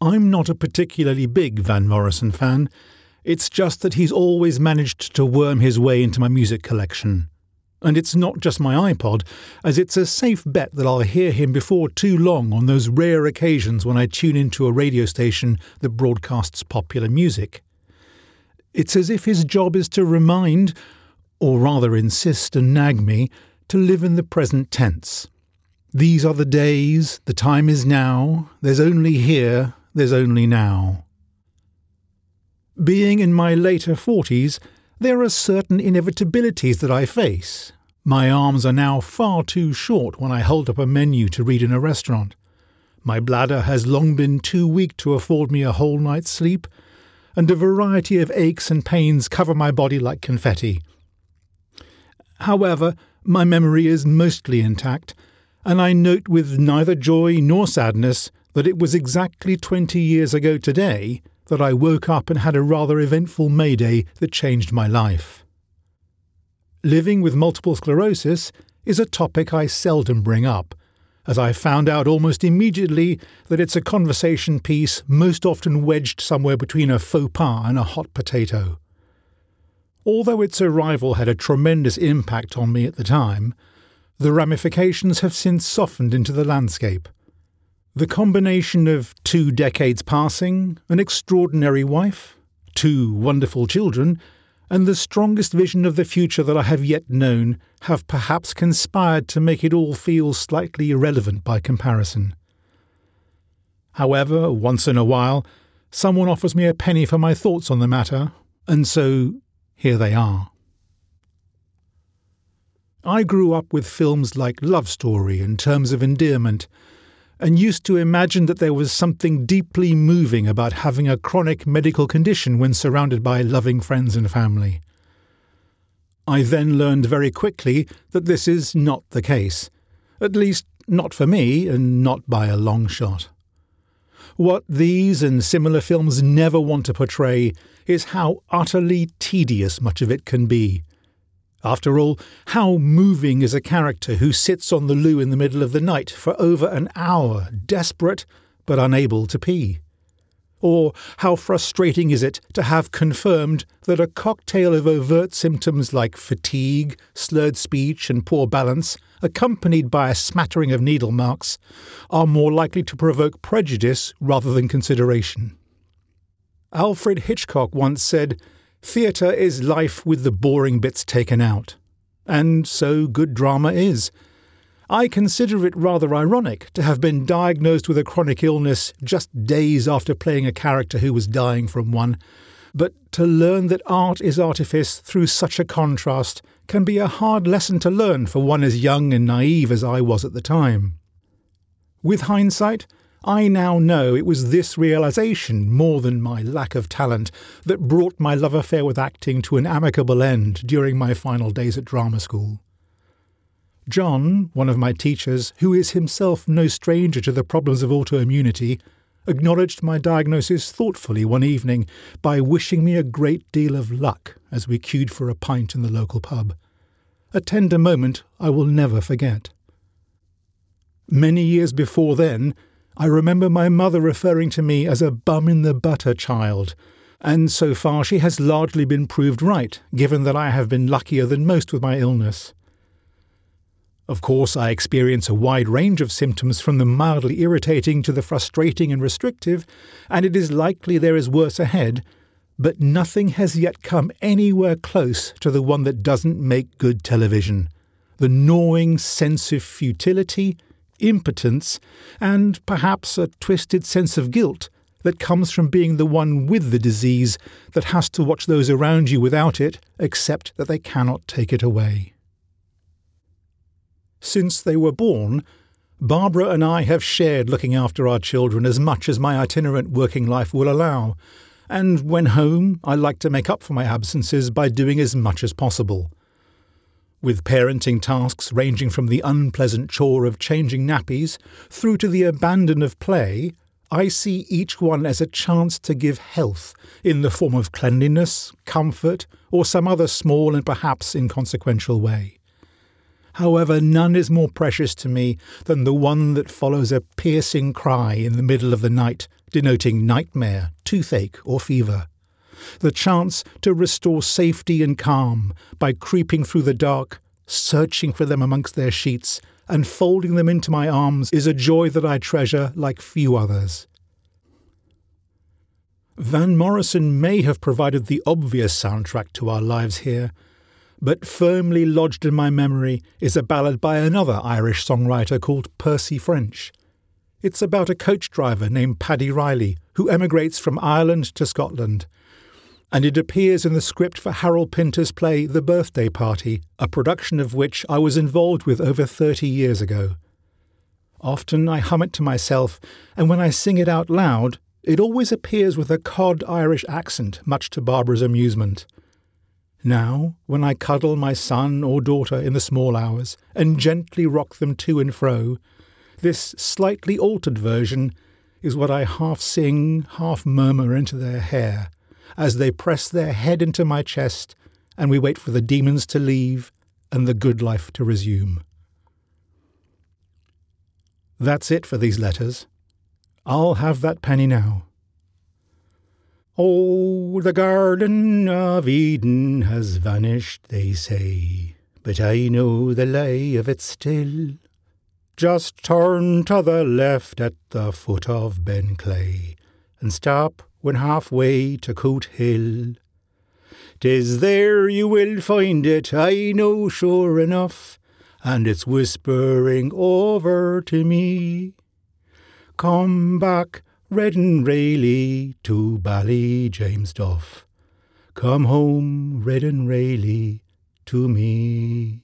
I'm not a particularly big Van Morrison fan. It's just that he's always managed to worm his way into my music collection. And it's not just my iPod, as it's a safe bet that I'll hear him before too long on those rare occasions when I tune into a radio station that broadcasts popular music. It's as if his job is to remind, or rather insist and nag me, to live in the present tense. These are the days, the time is now, there's only here, there's only now. Being in my later 40s, there are certain inevitabilities that I face. My arms are now far too short when I hold up a menu to read in a restaurant. My bladder has long been too weak to afford me a whole night's sleep, and a variety of aches and pains cover my body like confetti. However, my memory is mostly intact, and I note with neither joy nor sadness that it was exactly 20 years ago today that I woke up and had a rather eventful Mayday that changed my life. Living with multiple sclerosis is a topic I seldom bring up, as I found out almost immediately that it's a conversation piece most often wedged somewhere between a faux pas and a hot potato. Although its arrival had a tremendous impact on me at the time, the ramifications have since softened into the landscape. The combination of 2 decades passing, an extraordinary wife, 2 wonderful children, and the strongest vision of the future that I have yet known have perhaps conspired to make it all feel slightly irrelevant by comparison. However, once in a while, someone offers me a penny for my thoughts on the matter, and so here they are. I grew up with films like Love Story and Terms of Endearment, and used to imagine that there was something deeply moving about having a chronic medical condition when surrounded by loving friends and family. I then learned very quickly that this is not the case, at least not for me and not by a long shot. What these and similar films never want to portray is how utterly tedious much of it can be. After all, how moving is a character who sits on the loo in the middle of the night for over an hour, desperate but unable to pee? Or how frustrating is it to have confirmed that a cocktail of overt symptoms like fatigue, slurred speech and poor balance, accompanied by a smattering of needle marks, are more likely to provoke prejudice rather than consideration? Alfred Hitchcock once said, "Theatre is life with the boring bits taken out." And so good drama is. I consider it rather ironic to have been diagnosed with a chronic illness just days after playing a character who was dying from one, but to learn that art is artifice through such a contrast can be a hard lesson to learn for one as young and naive as I was at the time. With hindsight, I now know it was this realisation, more than my lack of talent, that brought my love affair with acting to an amicable end during my final days at drama school. John, one of my teachers, who is himself no stranger to the problems of autoimmunity, acknowledged my diagnosis thoughtfully one evening by wishing me a great deal of luck as we queued for a pint in the local pub. A tender moment I will never forget. Many years before then, I remember my mother referring to me as a bum-in-the-butter child, and so far she has largely been proved right, given that I have been luckier than most with my illness. Of course, I experience a wide range of symptoms from the mildly irritating to the frustrating and restrictive, and it is likely there is worse ahead, but nothing has yet come anywhere close to the one that doesn't make good television. The gnawing sense of futility, impotence, and perhaps a twisted sense of guilt that comes from being the one with the disease that has to watch those around you without it, except that they cannot take it away. Since they were born, Barbara and I have shared looking after our children as much as my itinerant working life will allow, and when home, I like to make up for my absences by doing as much as possible. With parenting tasks ranging from the unpleasant chore of changing nappies through to the abandon of play, I see each one as a chance to give health in the form of cleanliness, comfort, or some other small and perhaps inconsequential way. However, none is more precious to me than the one that follows a piercing cry in the middle of the night denoting nightmare, toothache or fever. The chance to restore safety and calm by creeping through the dark, searching for them amongst their sheets, and folding them into my arms is a joy that I treasure like few others. Van Morrison may have provided the obvious soundtrack to our lives here, but firmly lodged in my memory is a ballad by another Irish songwriter called Percy French. It's about a coach driver named Paddy Riley who emigrates from Ireland to Scotland, and it appears in the script for Harold Pinter's play The Birthday Party, a production of which I was involved with over 30 years ago. Often I hum it to myself, and when I sing it out loud, it always appears with a cod Irish accent, much to Barbara's amusement. Now, when I cuddle my son or daughter in the small hours and gently rock them to and fro, this slightly altered version is what I half sing, half murmur into their hair, as they press their head into my chest and we wait for the demons to leave and the good life to resume. That's it for these letters. I'll have that penny now. Oh, the Garden of Eden has vanished, they say, but I know the lie of it still. Just turn to the left at the foot of Ben Clay, and stop when halfway to Coot Hill. 'Tis there you will find it, I know sure enough, and it's whispering over to me. Come back, Red Rayleigh, to Ballyjamesduff. Come home, Red Rayleigh, to me.